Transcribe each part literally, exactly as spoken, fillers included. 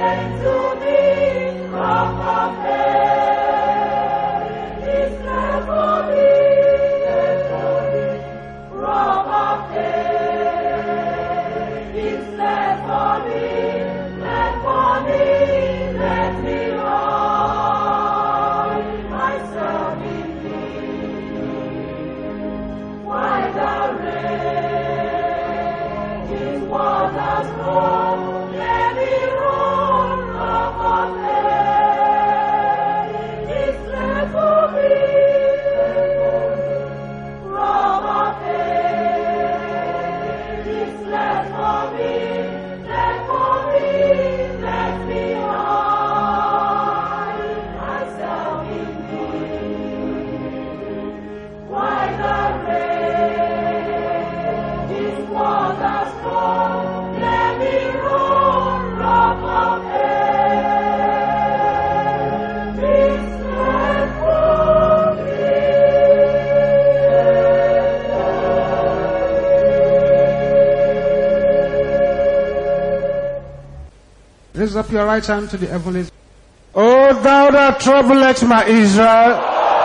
Raise up your right hand to the heavens. O thou that troublest my Israel,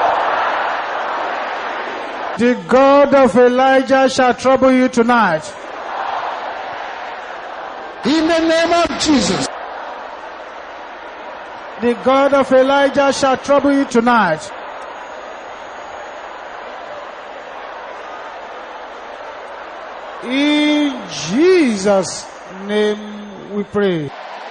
the God of Elijah shall trouble you tonight. In the name of Jesus. The God of Elijah shall trouble you tonight. In Jesus' name we pray.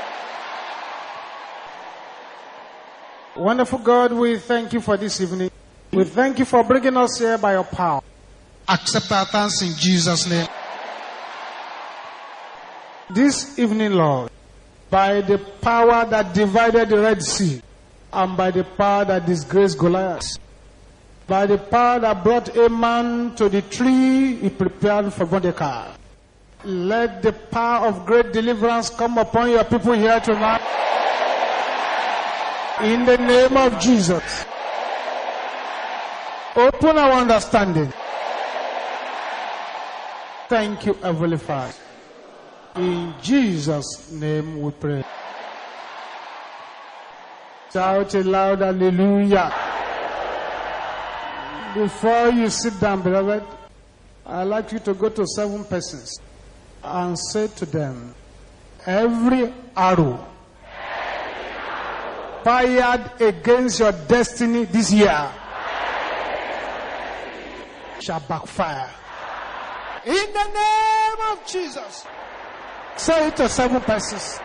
Wonderful God, we thank you for this evening. We thank you for bringing us here by your power. Accept our thanks in Jesus' name. This evening, Lord, by the power that divided the Red Sea, and by the power that disgraced Goliath, by the power that brought a man to the tree he prepared for Mordecai, let the power of great deliverance come upon your people here tonight. In the name of Jesus. Open our understanding. Thank you, Heavenly Father. In Jesus' name we pray. Shout a loud hallelujah. Before you sit down, beloved, I'd like you to go to seven persons and say to them, every arrow fired against your destiny this year shall backfire. In the name of Jesus. Say it to seven persons.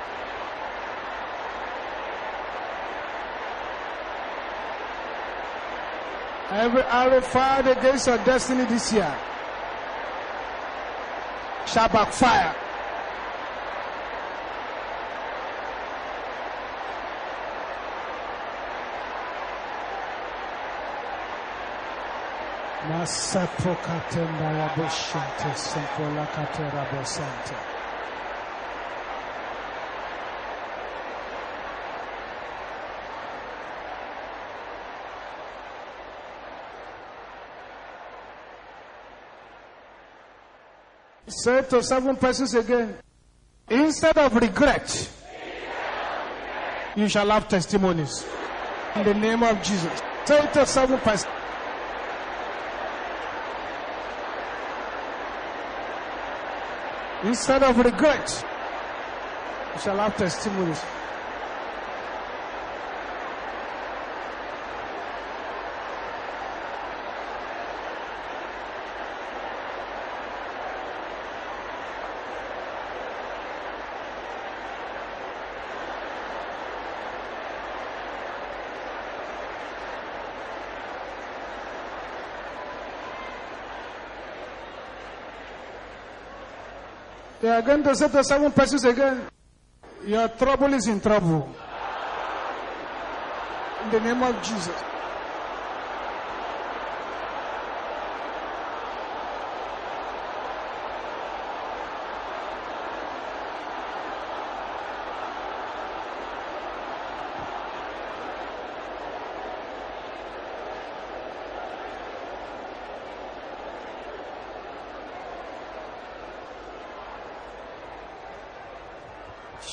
Every arrow fired against your destiny this year shall backfire. Masapo katenda raboshante sempola katera bosante. Say to seven persons again. Instead of regret, you shall have testimonies. In the name of Jesus. Say to seven persons. Instead of regret, you shall have testimonies. They are going to say to seven persons again, your trouble is in trouble. In the name of Jesus.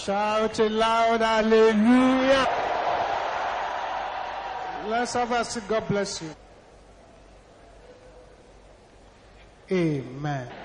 Shout it loud, hallelujah. Let's have a seat. God bless you. Amen.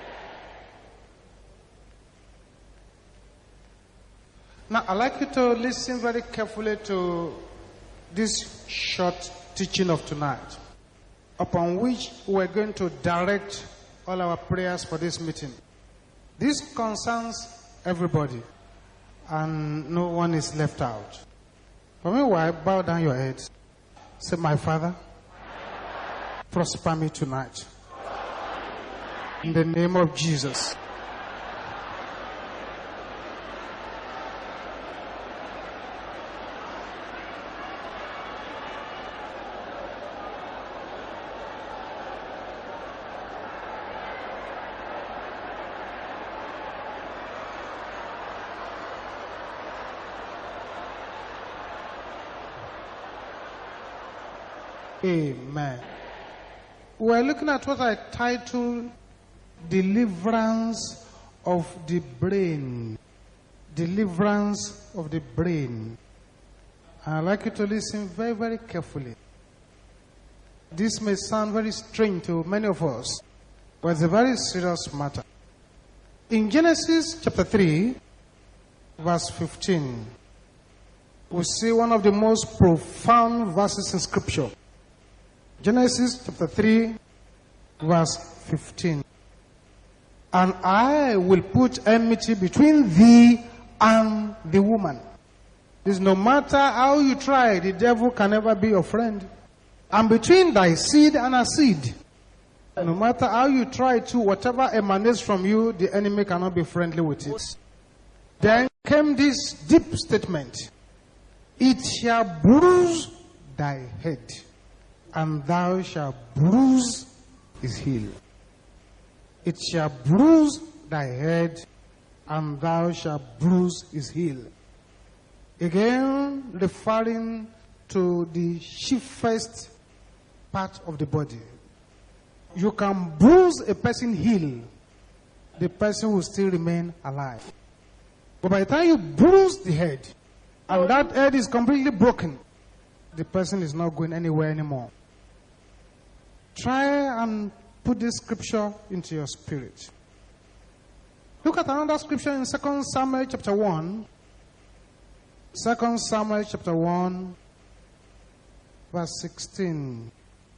Now, I'd like you to listen very carefully to this short teaching of tonight, upon which we're going to direct all our prayers for this meeting. This concerns everybody, and no one is left out. For me, why bow down your heads? Say, my Father, prosper me tonight. In the name of Jesus. Amen. We're looking at what I titled Deliverance of the Brain. Deliverance of the Brain. I'd like you to listen very, very carefully. This may sound very strange to many of us, but it's a very serious matter. In Genesis chapter three, verse fifteen, we see one of the most profound verses in Scripture. Genesis chapter three, verse fifteen. And I will put enmity between thee and the woman. This, no matter how you try, the devil can never be your friend. And between thy seed and her seed. No matter how you try to, whatever emanates from you, the enemy cannot be friendly with it. Then came this deep statement. It shall bruise thy head, and thou shalt bruise his heel. It shall bruise thy head, and thou shalt bruise his heel. Again, referring to the chiefest part of the body. You can bruise a person's heel, the person will still remain alive. But by the time you bruise the head, and that head is completely broken, the person is not going anywhere anymore. Try and put this scripture into your spirit. Look at another scripture in Second Samuel chapter one. Second Samuel chapter one, verse sixteen.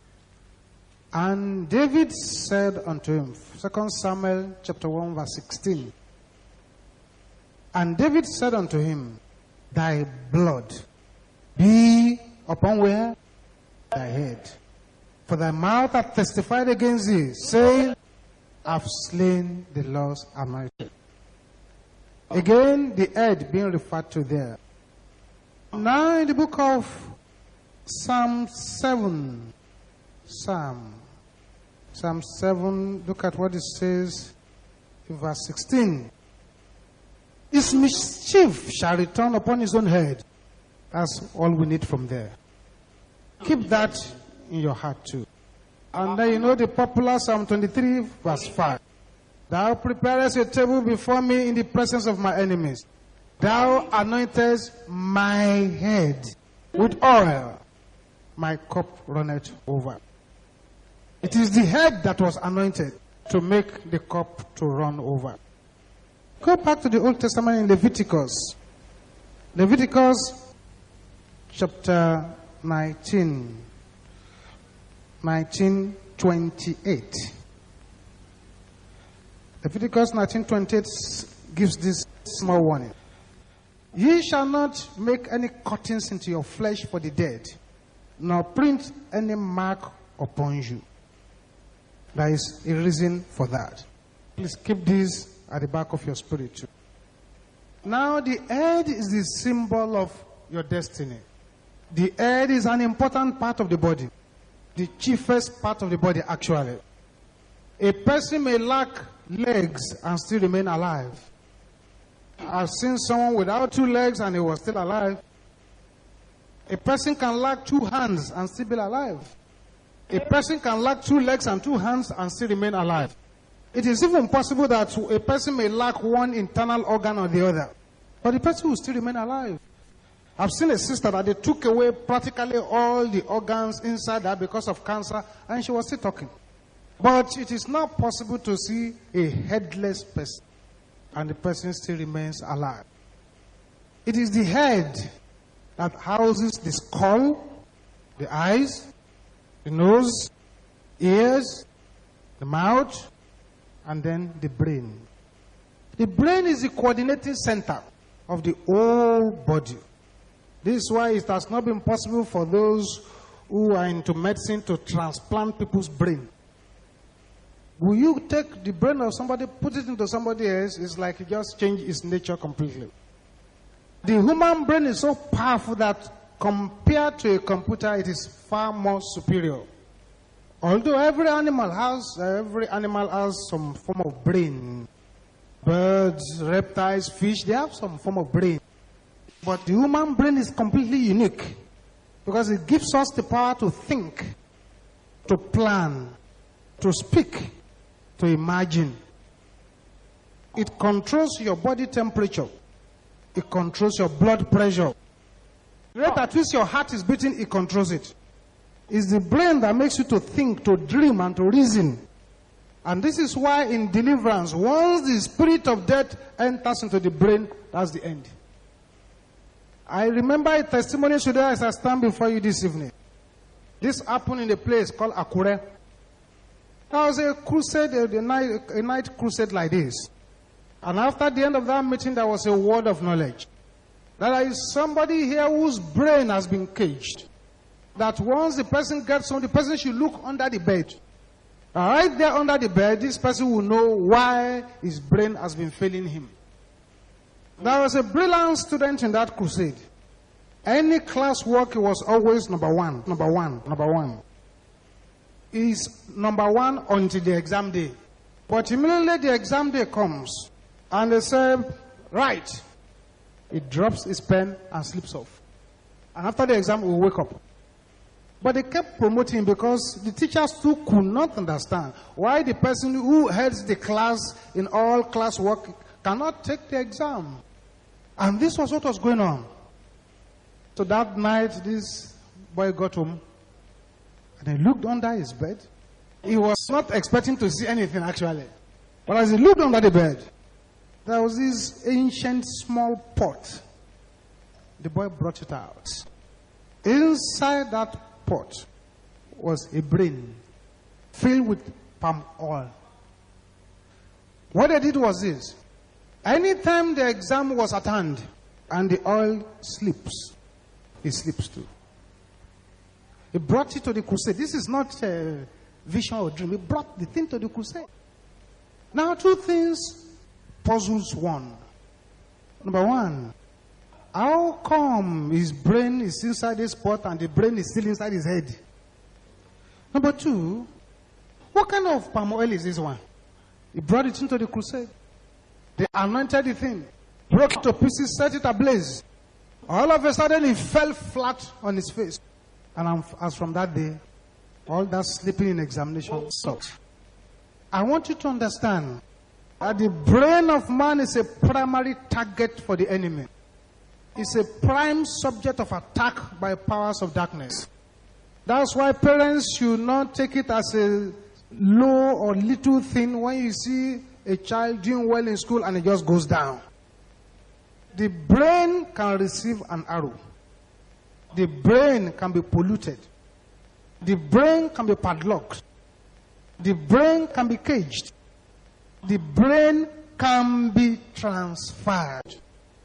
And David said unto him, Second Samuel chapter one, verse sixteen. And David said unto him, thy blood be upon where? Thy head. For thy mouth hath testified against thee, saying, I've slain the Lord's anointed. Again, the head being referred to there. Now in the book of Psalm seven, Psalm, Psalm seven, look at what it says in verse sixteen. His mischief shall return upon his own head. That's all we need from there. Keep that in your heart too. And then you know the popular Psalm twenty-three, verse five. Thou preparest a table before me in the presence of my enemies. Thou anointest my head with oil. My cup runneth over. It is the head that was anointed to make the cup to run over. Go back to the Old Testament in Leviticus. Leviticus chapter nineteen. nineteen twenty-eight. Leviticus nineteen twenty-eight gives this small warning. Ye shall not make any cuttings into your flesh for the dead, nor print any mark upon you. There is a reason for that. Please keep this at the back of your spirit too. Now the head is the symbol of your destiny. The head is an important part of the body. The chiefest part of the body, actually. A person may lack legs and still remain alive. I've seen someone without two legs and he was still alive. A person can lack two hands and still be alive. A person can lack two legs and two hands and still remain alive. It is even possible that a person may lack one internal organ or the other. But the person will still remain alive. I've seen a sister that they took away practically all the organs inside her because of cancer, and she was still talking. But it is not possible to see a headless person, and the person still remains alive. It is the head that houses the skull, the eyes, the nose, ears, the mouth, and then the brain. The brain is the coordinating center of the whole body. This is why it has not been possible for those who are into medicine to transplant people's brain. Will you take the brain of somebody, put it into somebody else? It's like you just change its nature completely. The human brain is so powerful that compared to a computer, it is far more superior. Although every animal has, uh, every animal has some form of brain. Birds, reptiles, fish, they have some form of brain. But the human brain is completely unique because it gives us the power to think, to plan, to speak, to imagine. It controls your body temperature. It controls your blood pressure. The rate at which your heart is beating, it controls it. It's the brain that makes you to think, to dream, and to reason. And this is why in deliverance, once the spirit of death enters into the brain, that's the end. I remember a testimony today as I stand before you this evening. This happened in a place called Akure. There was a crusade, a night, a night crusade like this. And after the end of that meeting, there was a word of knowledge. There is somebody here whose brain has been caged. That once the person gets home, the person should look under the bed. Right there under the bed, this person will know why his brain has been failing him. There was a brilliant student in that crusade. Any class work, he was always number one, number one, number one. He's number one until the exam day. But immediately the exam day comes, and they say, right. He drops his pen and slips off. And after the exam, he will wake up. But they kept promoting him because the teachers too could not understand why the person who heads the class in all class work cannot take the exam. And this was what was going on. So that night, this boy got home and he looked under his bed. He was not expecting to see anything actually. But as he looked under the bed, there was this ancient small pot. The boy brought it out. Inside that pot was a brain filled with palm oil. What they did was this. Anytime the exam was at hand and the oil slips, he slips too. He brought it to the crusade. This is not a vision or dream. He brought the thing to the crusade. Now two things puzzles one. Number one, how come his brain is inside this pot and the brain is still inside his head? Number two, what kind of palm oil is this one? He brought it into the crusade. They anointed the thing, broke it to pieces, set it ablaze. All of a sudden, he fell flat on his face. And as from that day, all that sleeping in examination stopped. I want you to understand that the brain of man is a primary target for the enemy. It's a prime subject of attack by powers of darkness. That's why parents should not take it as a low or little thing when you see a child doing well in school and it just goes down. The brain can receive an arrow. The brain can be polluted. The brain can be padlocked. The brain can be caged. The brain can be transferred.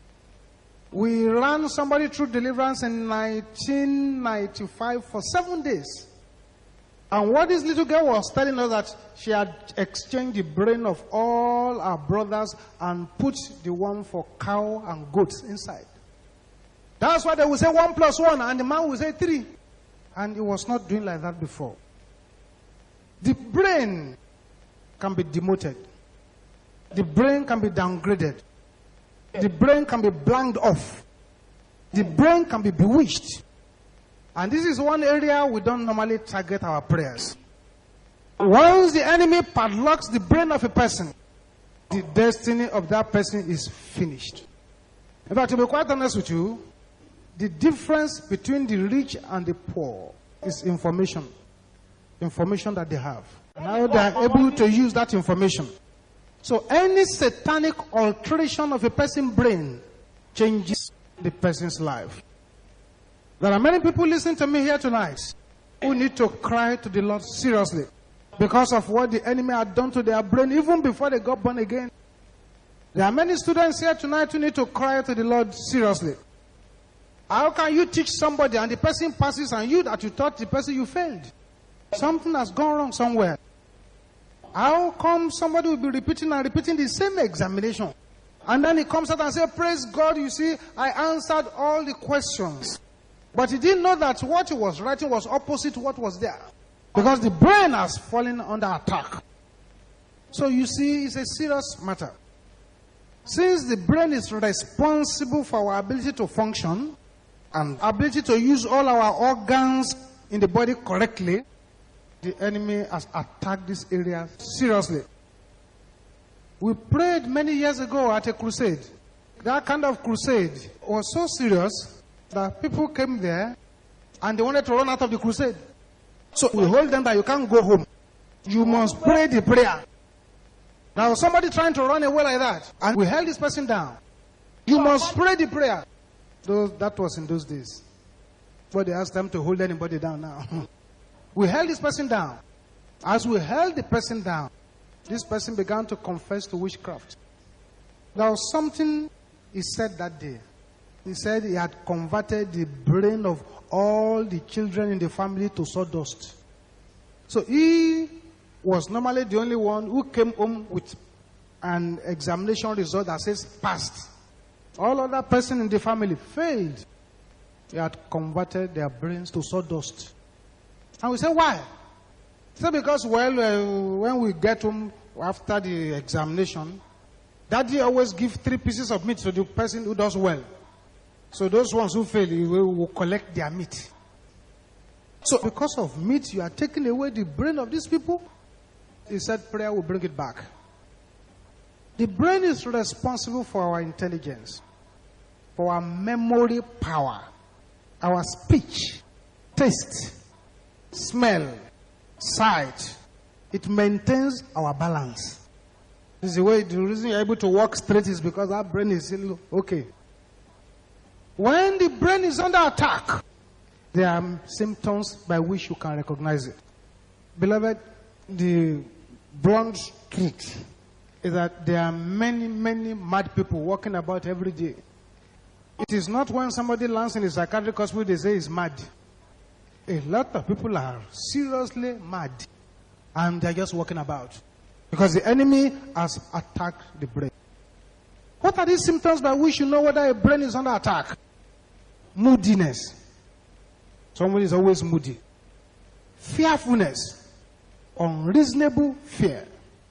We ran somebody through deliverance in nineteen ninety-five for seven days. And what this little girl was telling us that she had exchanged the brain of all our brothers and put the one for cow and goats inside. That's why they will say one plus one and the man will say three. And he was not doing like that before. The brain can be demoted. The brain can be downgraded. The brain can be blanked off. The brain can be bewitched. And this is one area we don't normally target our prayers. Once the enemy padlocks the brain of a person, the destiny of that person is finished. In fact, to be quite honest with you, the difference between the rich and the poor is information. Information that they have. And how they are able to use that information. So any satanic alteration of a person's brain changes the person's life. There are many people listening to me here tonight who need to cry to the Lord seriously because of what the enemy had done to their brain even before they got born again. There are many students here tonight who need to cry to the Lord seriously. How can you teach somebody and the person passes and you that you taught the person you failed? Something has gone wrong somewhere. How come somebody will be repeating and repeating the same examination? And then he comes out and says, praise God, you see, I answered all the questions. But he didn't know that what he was writing was opposite to what was there. Because the brain has fallen under attack. So you see, it's a serious matter. Since the brain is responsible for our ability to function and ability to use all our organs in the body correctly, the enemy has attacked this area seriously. We prayed many years ago at a crusade. That kind of crusade was so serious that people came there and they wanted to run out of the crusade. So we hold them that you can't go home. You must pray the prayer. Now somebody trying to run away like that, and we held this person down. You must pray the prayer. Those, that was in those days. But they asked them to hold anybody down now. We held this person down. As we held the person down, this person began to confess to witchcraft. There was something he said that day. He said he had converted the brain of all the children in the family to sawdust. So he was normally the only one who came home with an examination result that says passed. All other persons in the family failed. He had converted their brains to sawdust. And we said, why? He said, because, well, uh, when we get home after the examination, Daddy always give three pieces of meat to the person who does well. So those ones who fail, he will, will collect their meat. So because of meat, you are taking away the brain of these people. He said prayer will bring it back. The brain is responsible for our intelligence, for our memory power, our speech, taste, smell, sight. It maintains our balance. This is the way, the reason you're able to walk straight is because our brain is still okay. When the brain is under attack, there are symptoms by which you can recognize it. Beloved, the blunt truth is that there are many, many mad people walking about every day. It is not when somebody lands in a psychiatric hospital they say he's mad. A lot of people are seriously mad and they're just walking about because the enemy has attacked the brain. What are these symptoms by which you know whether a brain is under attack? Moodiness. Someone is always moody. Fearfulness. Unreasonable fear.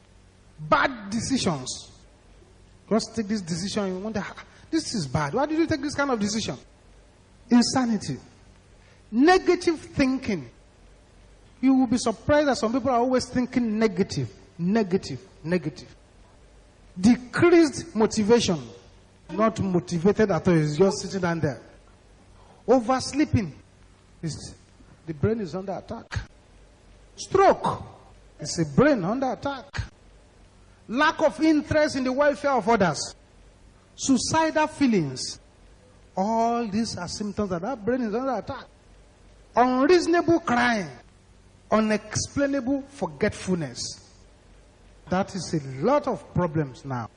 Bad decisions. Just take this decision. You wonder, this is bad. Why did you take this kind of decision? Insanity. Negative thinking. You will be surprised that some people are always thinking negative, negative, negative. Decreased motivation. Not motivated at all. It's just sitting down there. Oversleeping. It's, the brain is under attack. Stroke. It's a brain under attack. Lack of interest in the welfare of others. Suicidal feelings. All these are symptoms that our brain is under attack. Unreasonable crying. Unexplainable forgetfulness. That is a lot of problems now.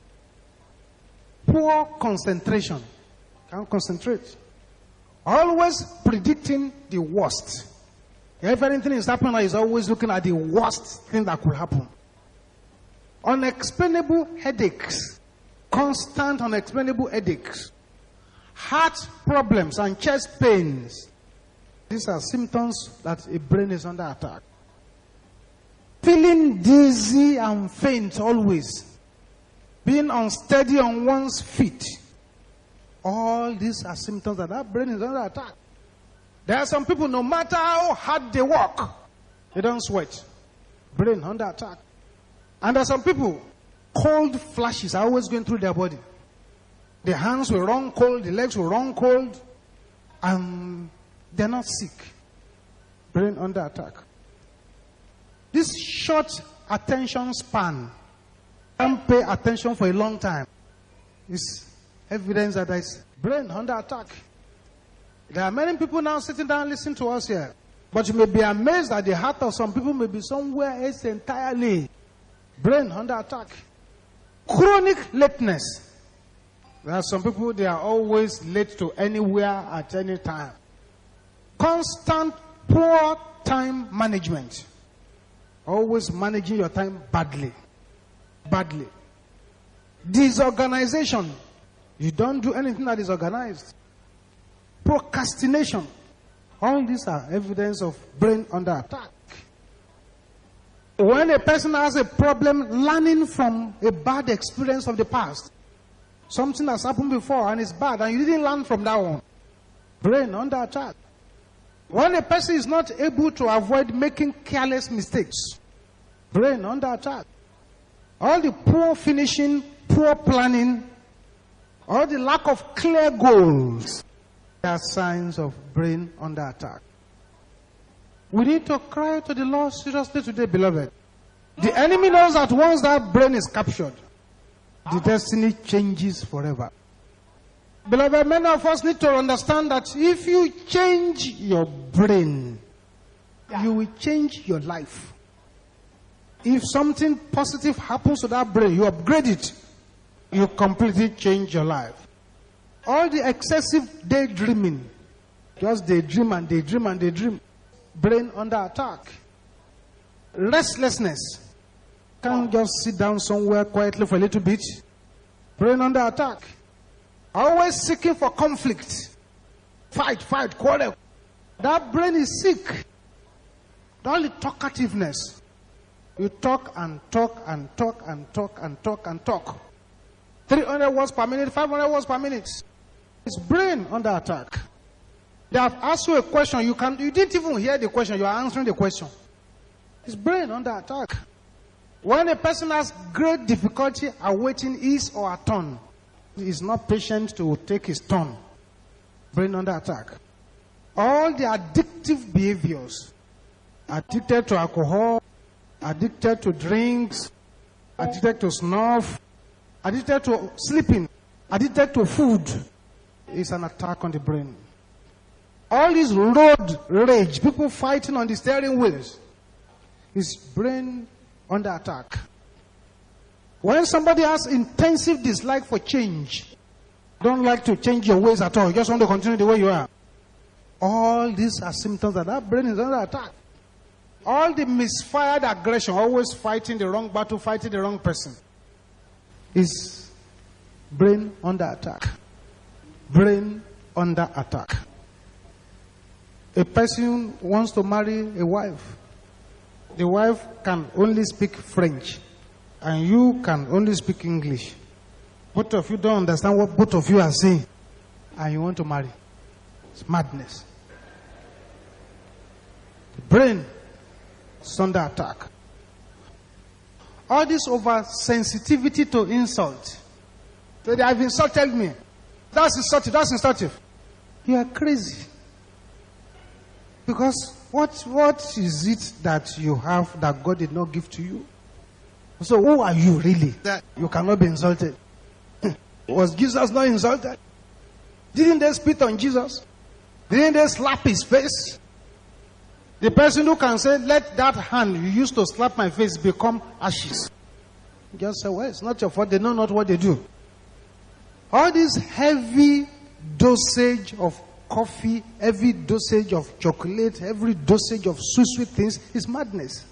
Poor concentration. Can't concentrate. Always predicting the worst. If anything is happening, he's always looking at the worst thing that could happen. Unexplainable headaches. Constant unexplainable headaches. Heart problems and chest pains. These are symptoms that a brain is under attack. Feeling dizzy and faint always. Being unsteady on one's feet. All these are symptoms that our brain is under attack. There are some people, no matter how hard they work, they don't sweat. Brain under attack. And there are some people, cold flashes are always going through their body. The hands will run cold, the legs will run cold, and they're not sick. Brain under attack. This short attention span, can't pay attention for a long time, is evidence that there is brain under attack. There are many people now sitting down listening to us here. But you may be amazed that the heart of some people may be somewhere else entirely. Brain under attack. Chronic lateness. There are some people, they are always late to anywhere at any time. Constant poor time management. Always managing your time badly. Badly. Disorganization. You don't do anything that is organized. Procrastination. All these are evidence of brain under attack. When a person has a problem learning from a bad experience of the past, something has happened before and it's bad and you didn't learn from that one, brain under attack. When a person is not able to avoid making careless mistakes, brain under attack. All the poor finishing, poor planning, all the lack of clear goals, they are signs of brain under attack. We need to cry to the Lord seriously today, beloved. The enemy knows that once that brain is captured, the destiny changes forever. Beloved, many of us need to understand that if you change your brain, you will change your life. If something positive happens to that brain, you upgrade it, you completely change your life. All the excessive daydreaming, just daydream and daydream and daydream, brain under attack. Restlessness, can't just sit down somewhere quietly for a little bit, brain under attack. Always seeking for conflict, fight, fight, quarrel. That brain is sick. All the talkativeness, you talk and talk and talk and talk and talk and talk. three hundred words per minute, five hundred words per minute. It's brain under attack. They have asked you a question, you can you didn't even hear the question, you are answering the question. It's brain under attack. When a person has great difficulty awaiting his or her turn, he is not patient to take his turn. Brain under attack. All the addictive behaviors, addicted to alcohol, addicted to drinks, addicted to snuff, addicted to sleeping, addicted to food, is an attack on the brain. All this road rage, people fighting on the steering wheels, is brain under attack. When somebody has intensive dislike for change, don't like to change your ways at all, you just want to continue the way you are, all these are symptoms that that brain is under attack. All the misfired aggression, always fighting the wrong battle, fighting the wrong person, is brain under attack. Brain under attack. A person wants to marry a wife. The wife can only speak French, and you can only speak English. Both of you don't understand what both of you are saying, and you want to marry. It's madness. The brain is under attack. All this over sensitivity to insult. So they have insulted me. That's insultive, that's insultive. You are crazy. Because what what is it that you have that God did not give to you? So who are you really that you cannot be insulted? Was Jesus not insulted? Didn't they spit on Jesus? Didn't they slap his face? The person who can say, let that hand you used to slap my face become ashes. Just say, well, it's not your fault. They know not what they do. All this heavy dosage of coffee, heavy dosage of chocolate, every dosage of sweet, sweet things is madness.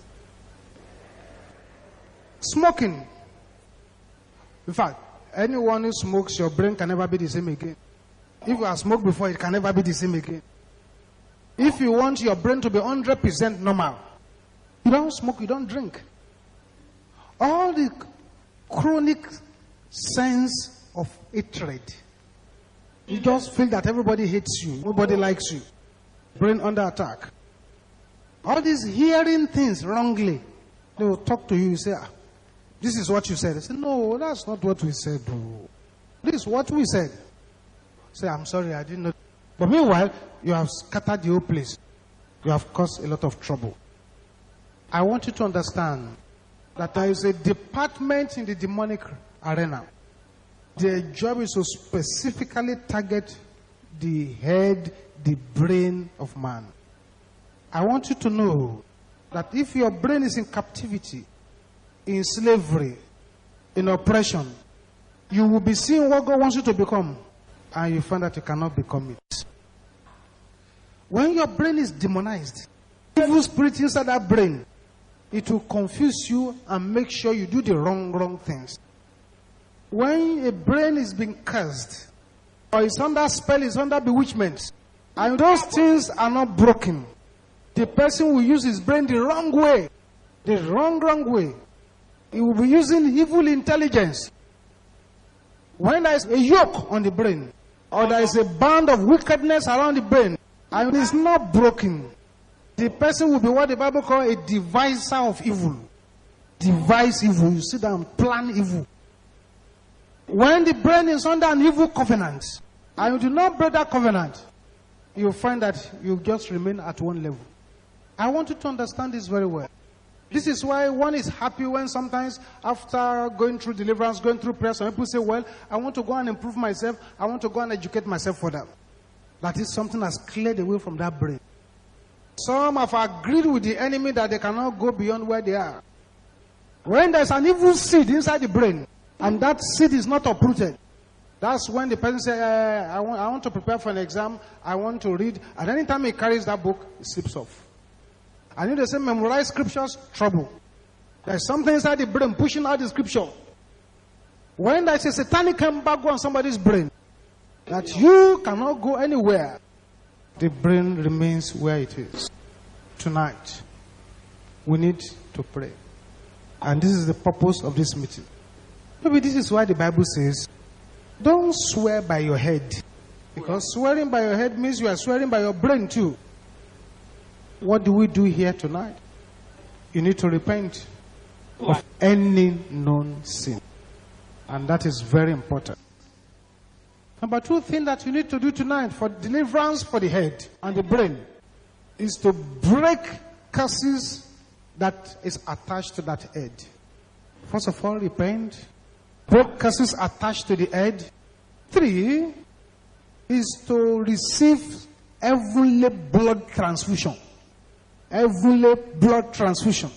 Smoking. In fact, anyone who smokes, your brain can never be the same again. If you have smoked before, it can never be the same again. If you want your brain to be one hundred percent normal, you don't smoke, you don't drink. All the chronic sense of hatred. You just feel that everybody hates you, nobody likes you. Brain under attack. All these hearing things wrongly. They will talk to you, you say, ah, this is what you said. They say, no, that's not what we said. Oh. This is what we said. Say, I'm sorry, I didn't know. But meanwhile, you have scattered the whole place. You have caused a lot of trouble. I want you to understand that there is a department in the demonic arena. Their job is to specifically target the head, the brain of man. I want you to know that if your brain is in captivity, in slavery, in oppression, you will be seeing what God wants you to become, and you find that you cannot become it. When your brain is demonized, evil spirit inside that brain, it will confuse you and make sure you do the wrong, wrong things. When a brain is being cursed, or is under spell, is under bewitchment, and those things are not broken, the person will use his brain the wrong way. The wrong, wrong way. He will be using evil intelligence. When there is a yoke on the brain, or there is a band of wickedness around the brain, and it is not broken, the person will be what the Bible calls a deviser of evil. Devise evil. You sit down, plan evil. When the brain is under an evil covenant, and you do not break that covenant, you'll find that you just remain at one level. I want you to understand this very well. This is why one is happy when sometimes after going through deliverance, going through prayer, some people say, well, I want to go and improve myself. I want to go and educate myself for that. That is something that's cleared away from that brain. Some have agreed with the enemy that they cannot go beyond where they are. When there's an evil seed inside the brain, and that seed is not uprooted, that's when the person says, uh, I, want, I want to prepare for an exam, I want to read, and anytime he carries that book, it slips off. And if they say memorize scriptures, trouble. There's something inside the brain pushing out the scripture. When there's a satanic embargo on somebody's brain, that you cannot go anywhere, the brain remains where it is. Tonight, we need to pray. And this is the purpose of this meeting. Maybe this is why the Bible says, don't swear by your head. Because swearing by your head means you are swearing by your brain too. What do we do here tonight? You need to repent of any known sin. And that is very important. Number two thing that you need to do tonight for deliverance for the head and the brain is to break curses that is attached to that head. First of all, repent. Break curses attached to the head. Three is to receive heavenly blood transfusion. Heavenly blood transfusion.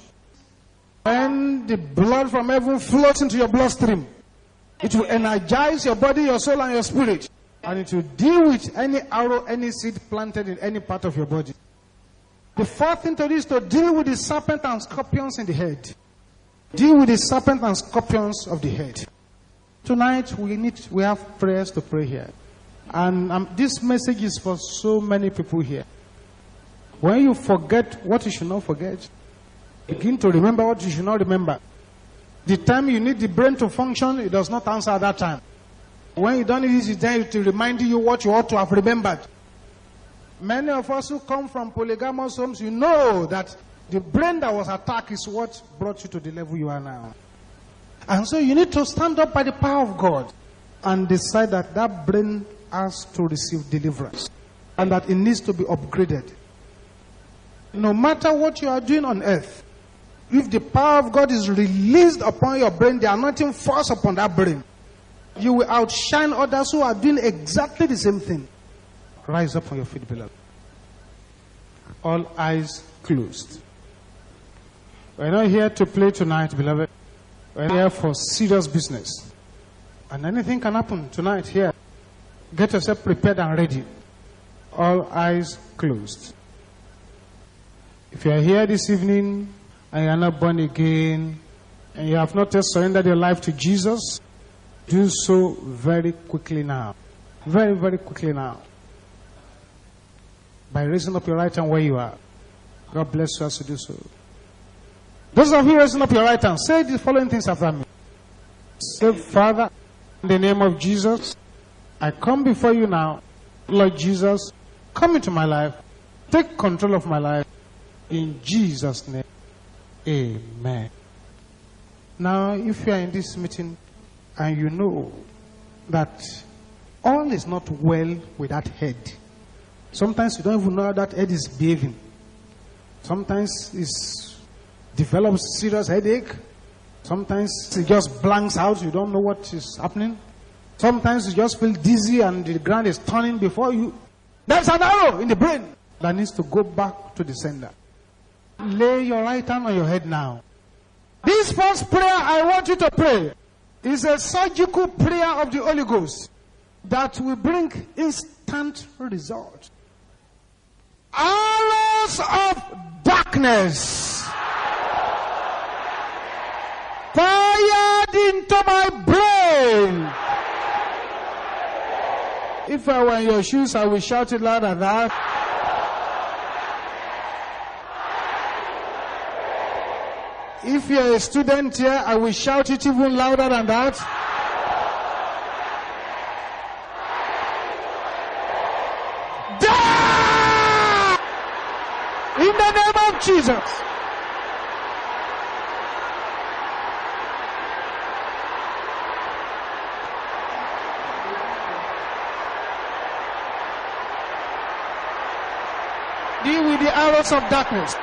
When the blood from heaven flows into your bloodstream, it will energize your body, your soul, and your spirit. And it will deal with any arrow, any seed planted in any part of your body. The fourth thing to do is to deal with the serpent and scorpions in the head. Deal with the serpent and scorpions of the head. Tonight, we need, we have prayers to pray here. And um, this message is for so many people here. When you forget what you should not forget, begin to remember what you should not remember. The time you need the brain to function, it does not answer at that time. When you don't need it, it's there to remind you what you ought to have remembered. Many of us who come from polygamous homes, you know that the brain that was attacked is what brought you to the level you are now. And so you need to stand up by the power of God and decide that that brain has to receive deliverance and that it needs to be upgraded. No matter what you are doing on earth, if the power of God is released upon your brain, the anointing falls upon that brain, you will outshine others who are doing exactly the same thing. Rise up on your feet, beloved. All eyes closed. We're not here to play tonight, beloved. We're here for serious business. And anything can happen tonight here. Get yourself prepared and ready. All eyes closed. If you are here this evening and you are not born again, and you have not yet surrendered your life to Jesus, do so very quickly now. Very, very quickly now. By raising up your right hand where you are. God bless you as you do so. Those of you raising up your right hand, say the following things after me. Say, Father, in the name of Jesus, I come before you now. Lord Jesus, come into my life. Take control of my life. In Jesus' name, amen. Now, if you are in this meeting and you know that all is not well with that head. Sometimes you don't even know how that head is behaving. Sometimes it's develops serious headache. Sometimes it just blanks out. You don't know what is happening. Sometimes you just feel dizzy and the ground is turning before you. There's an arrow in the brain that needs to go back to the sender. Lay your right hand on your head now. This first prayer I want you to pray is a surgical prayer of the Holy Ghost that will bring instant result. Arrows of darkness fired into my brain. If I were in your shoes, I will shout it louder than that. If you're a student here, I will shout it even louder than that. Die! In the name of Jesus. Deal with the arrows of darkness.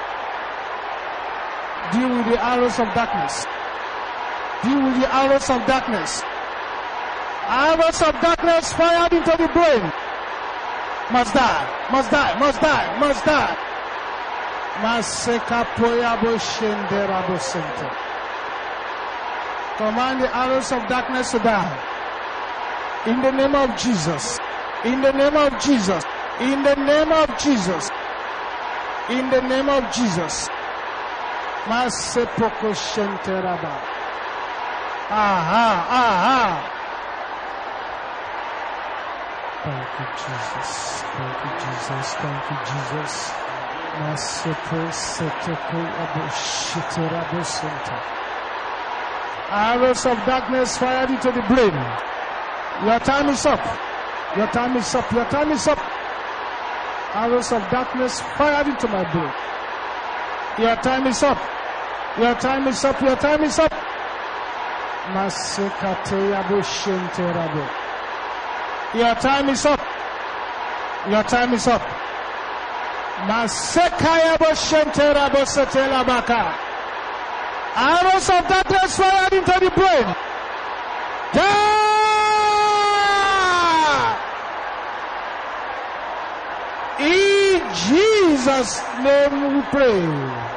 Deal with the arrows of darkness. Deal with the arrows of darkness. Arrows of darkness fired into the brain. Must die, must die, must die, must die. Maseka poyabo shenderabo center. Command the arrows of darkness to die. In the name of Jesus. In the name of Jesus. In the name of Jesus. In the name of Jesus. Masepoko shenteraba. Aha, aha. Thank you, Jesus. Thank you, Jesus. Thank you, Jesus. Masepo seteko abo shiterabo center. Arrows of darkness fired into the brain. Your time is up. Your time is up. Your time is up. Arrows of darkness fired into my brain. Your time is up. Your time is up. Your time is up. Masekateyabo shenterabo. Your time is up. Your time is up. Masekayabo shenterabo setelabaka. Arrows of darkness fired into the brain. Die! In Jesus' name we pray.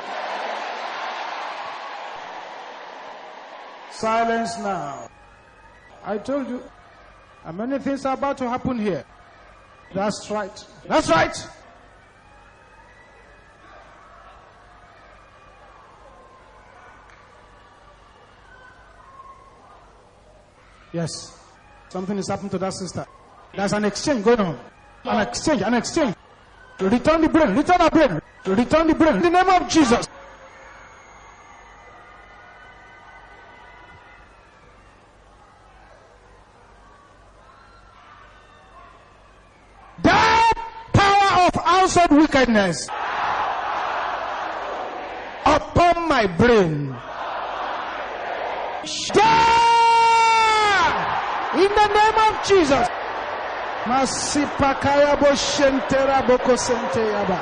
Silence now. I told you, and many things are about to happen here. That's right. That's right. Yes. Something is happening to that sister. There's an exchange going on. An exchange, an exchange. To return the brain, return the brain, to return the brain. In the name of Jesus. That power of outside wickedness upon my brain. Die! In the name of Jesus. Masipakaya bo shentera boko sente yaba.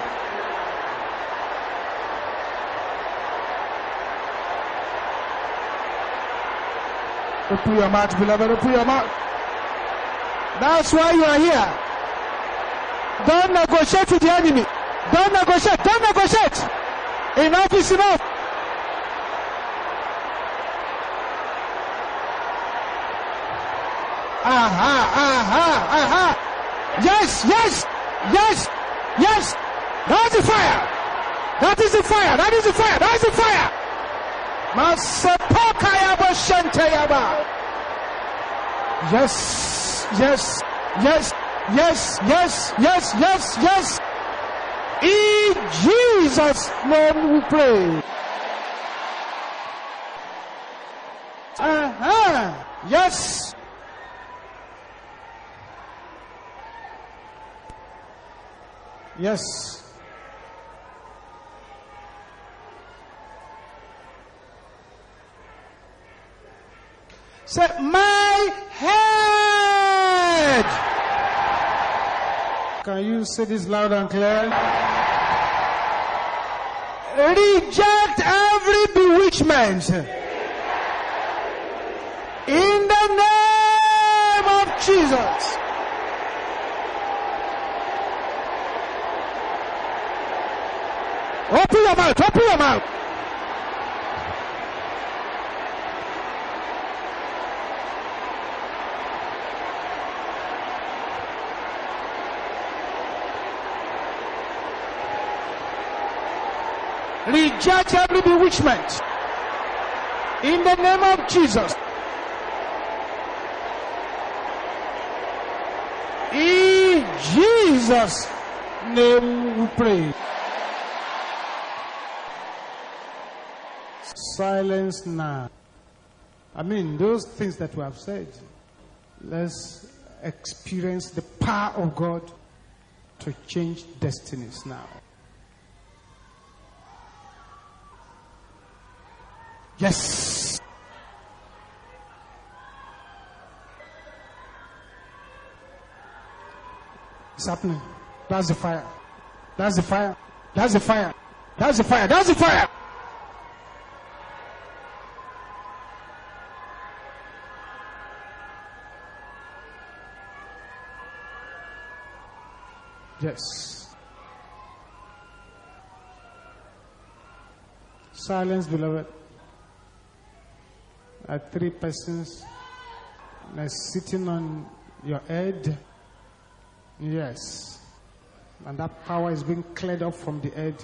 Open your mouth, beloved. Open your mouth. That's why you are here. Don't negotiate with the enemy. Don't negotiate. Don't negotiate. Enough is enough. Aha, aha, aha. Yes, yes, yes, yes. That's the fire. That is the fire. That is the fire. That is the fire. Masepokayaba shantayaba. Yes, yes, yes, yes, yes, yes, yes, yes. In Jesus' name we pray. Uh-huh. Yes. Yes. Say, my head Can you say this loud and clear? Reject every bewitchment. In the name of Jesus. Open your mouth, open your mouth. Reject every bewitchment. In the name of Jesus. In Jesus' name we pray. Silence now. I mean, those things that we have said. Let's experience the power of God to change destinies now. Yes. It's happening. That's the fire. That's the fire. That's the fire. That's the fire. That's the fire. Yes. Silence, beloved. Are three persons are sitting on your head. Yes. And that power is being cleared up from the head.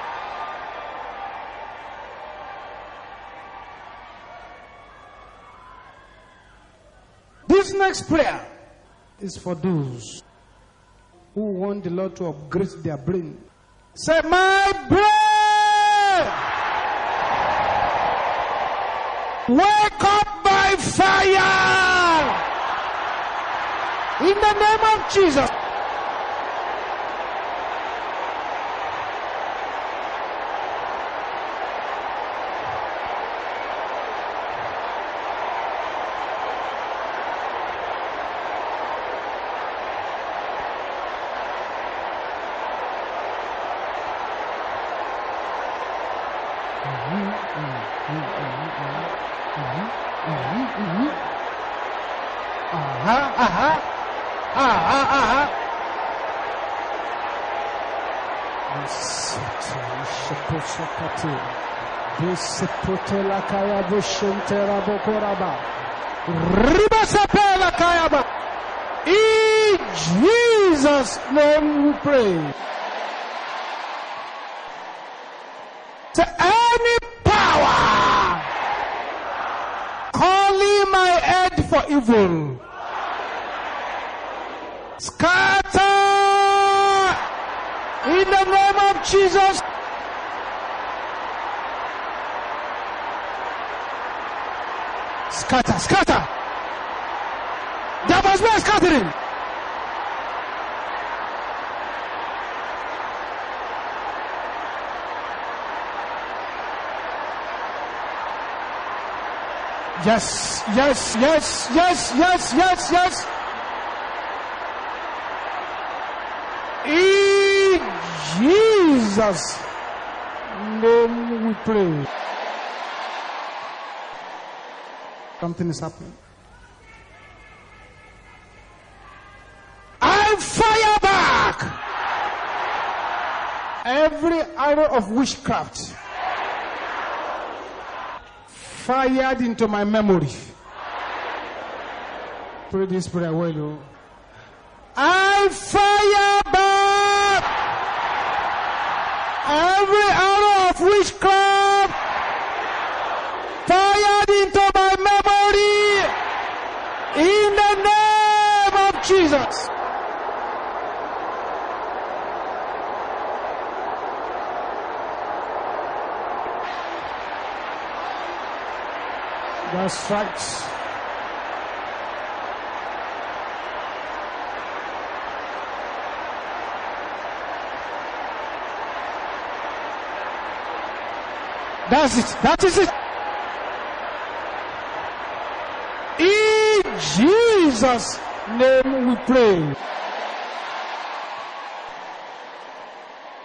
This next prayer is for those who want the Lord to upgrade their brain. Say, my brain, wake up by fire in the name of Jesus. Aha, aha, aha, aha. In Jesus' name we pray. To any power calling my head for evil, scatter in the name of Jesus. Scatter, scatter. There must be a scattering. Yes, yes, yes, yes, yes, yes, yes. In Jesus' name we pray. Something is happening. I fire back every arrow of witchcraft fired into my memory. Pray this prayer well, oh. I fire back every arrow of witchcraft fired into my memory in the name of Jesus. That's right. That's it. That is it. In Jesus' name we pray.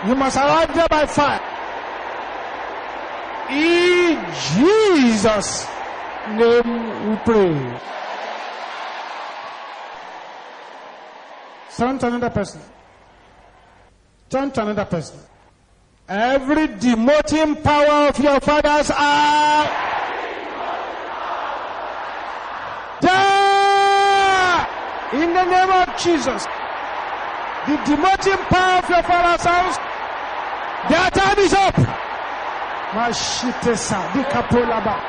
You must arrive there by fire. In Jesus' name we pray. Turn to another person. Turn to another person. Every demoting power of your fathers are die in the name of Jesus. The demoting power of your father's house, their time is up. Mashitesa dikapolaba.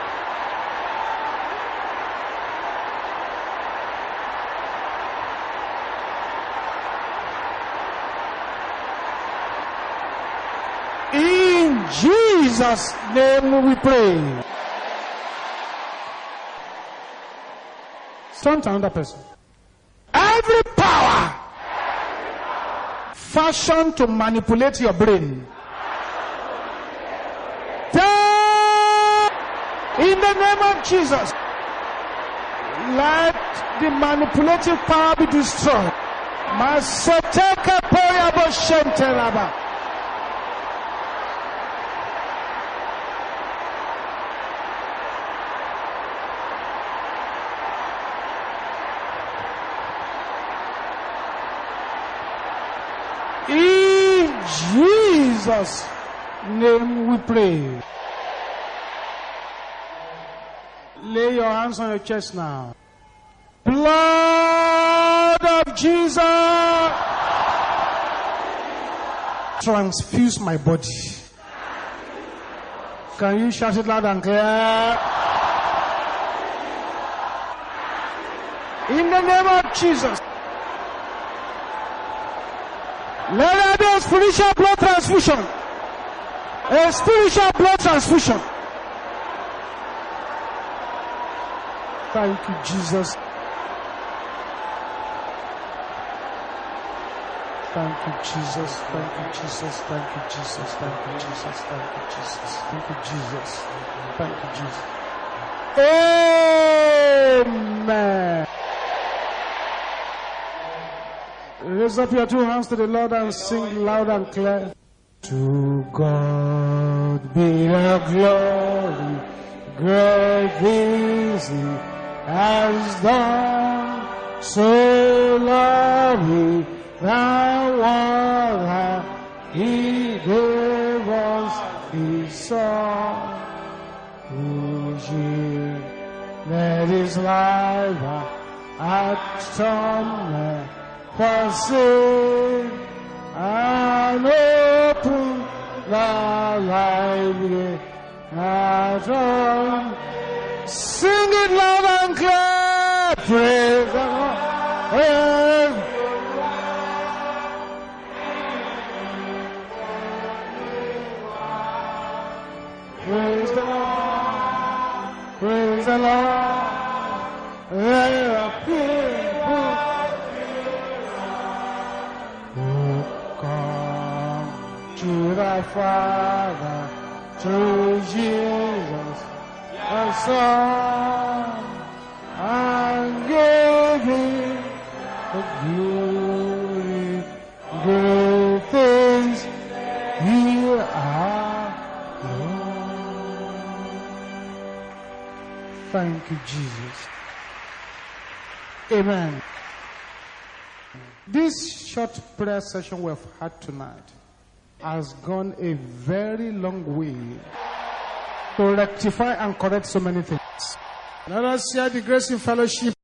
In Jesus' name we pray. Turn to another person. Every power fashioned to manipulate your brain, die in the name of Jesus. Let the manipulative power be destroyed. Masoteka poyabo shenteraba. In Jesus' name we pray. Lay your hands on your chest now. Blood of Jesus, transfuse my body. Can you shout it loud and clear? In the name of Jesus. Let there be a spiritual blood transfusion. A spiritual blood transfusion. Thank you, Jesus. Thank you, Jesus. Thank you, Jesus. Thank you, Jesus. Thank you, Jesus. Thank you, Jesus. Thank you, Jesus. Thank you, Jesus. Amen. Raise up your two hands to the Lord and sing loud and clear. To God be the glory, great things He has done. So lovely the world that He gave us His Son, who shed His life at atonement for sin, and open the life at all. Sing it loud and clear. Praise the Lord. Praise the Lord. Praise the Lord. There are people to the Father, through Jesus, the Son, and give Him the glory. Great things He has done. Thank you, Jesus. Amen. This short prayer session we've had tonight has gone a very long way to rectify and correct so many things. Let us share the grace in fellowship.